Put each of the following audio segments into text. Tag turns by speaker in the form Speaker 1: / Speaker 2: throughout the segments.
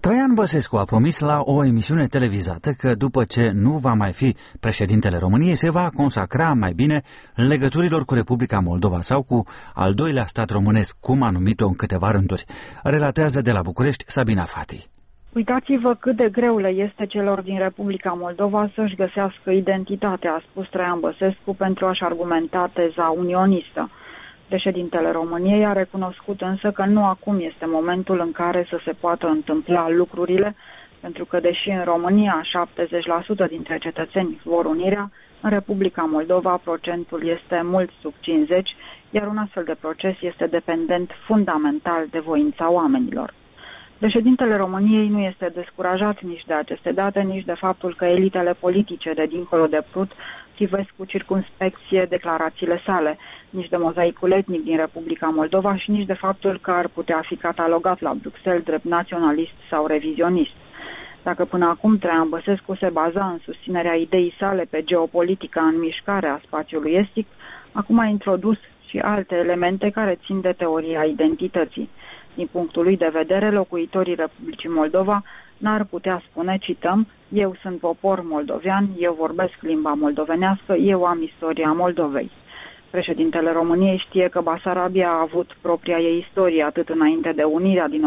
Speaker 1: Traian Băsescu a promis la o emisiune televizată că după ce nu va mai fi președintele României, se va consacra mai bine legăturilor cu Republica Moldova sau cu al doilea stat românesc, cum a numit-o în câteva rânduri. Relatează de la București Sabina Fati.
Speaker 2: Uitați-vă cât de greu le este celor din Republica Moldova să-și găsească identitatea, a spus Traian Băsescu pentru a-și argumenta teza unionistă. Președintele României a recunoscut însă că nu acum este momentul în care să se poată întâmpla lucrurile, pentru că deși în România 70% dintre cetățeni vor unirea, în Republica Moldova procentul este mult sub 50%, iar un astfel de proces este dependent fundamental de voința oamenilor. Președintele României nu este descurajat nici de aceste date, nici de faptul că elitele politice de dincolo de Prut privesc cu circumspecție declarațiile sale, nici de mozaicul etnic din Republica Moldova și nici de faptul că ar putea fi catalogat la Bruxelles drept naționalist sau revizionist. Dacă până acum Traian Băsescu se baza în susținerea ideii sale pe geopolitica în mișcare a spațiului estic, acum a introdus și alte elemente care țin de teoria identității. Din punctul lui de vedere, locuitorii Republicii Moldova n-ar putea spune, cităm, eu sunt popor moldovean, eu vorbesc limba moldovenească, eu am istoria Moldovei. Președintele României știe că Basarabia a avut propria ei istorie atât înainte de unirea din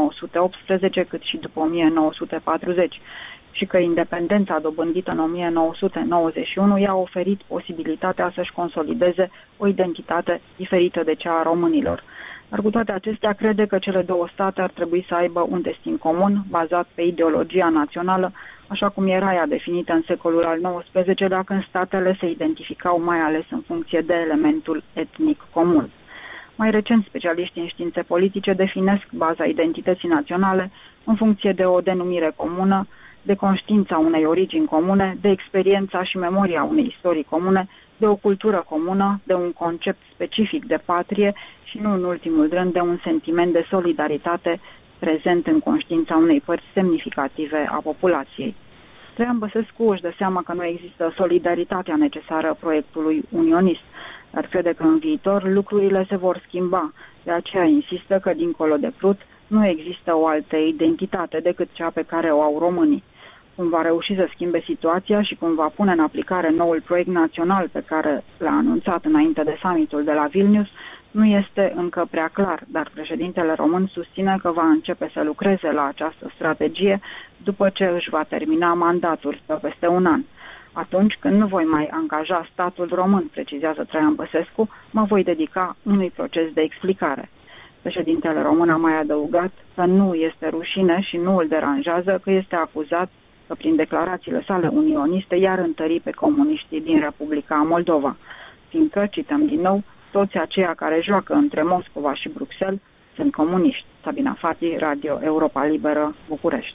Speaker 2: 1918 cât și după 1940 și că independența dobândită în 1991 i-a oferit posibilitatea să-și consolideze o identitate diferită de cea a românilor. Dar cu toate acestea, crede că cele două state ar trebui să aibă un destin comun, bazat pe ideologia națională, așa cum era ea definită în secolul al XIX-lea, când statele se identificau mai ales în funcție de elementul etnic comun. Mai recent, specialiștii în științe politice definesc baza identității naționale în funcție de o denumire comună, de conștiința unei origini comune, de experiența și memoria unei istorii comune, de o cultură comună, de un concept specific de patrie și nu în ultimul rând de un sentiment de solidaritate prezent în conștiința unei părți semnificative a populației. Traian Băsescu își dă seama că nu există solidaritatea necesară proiectului unionist, dar crede că în viitor lucrurile se vor schimba, de aceea insistă că dincolo de Prut nu există o altă identitate decât cea pe care o au românii. Cum va reuși să schimbe situația și cum va pune în aplicare noul proiect național pe care l-a anunțat înainte de summitul de la Vilnius, nu este încă prea clar, dar președintele român susține că va începe să lucreze la această strategie după ce își va termina mandatul peste un an. Atunci când nu voi mai angaja statul român, precizează Traian Băsescu, mă voi dedica unui proces de explicare. Președintele român a mai adăugat că nu este rușine și nu îl deranjează că este acuzat că prin declarațiile sale unioniste i-ar întări pe comuniștii din Republica Moldova, fiindcă, cităm din nou, toți aceia care joacă între Moscova și Bruxelles sunt comuniști. Sabina Fati, Radio Europa Liberă, București.